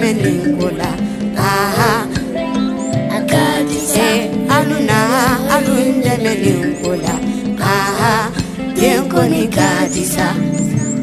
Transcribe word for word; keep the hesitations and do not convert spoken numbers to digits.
dɛmɛninkula aha Akadisa eh aluna alun dɛmɛninkula aha denkoni kadisa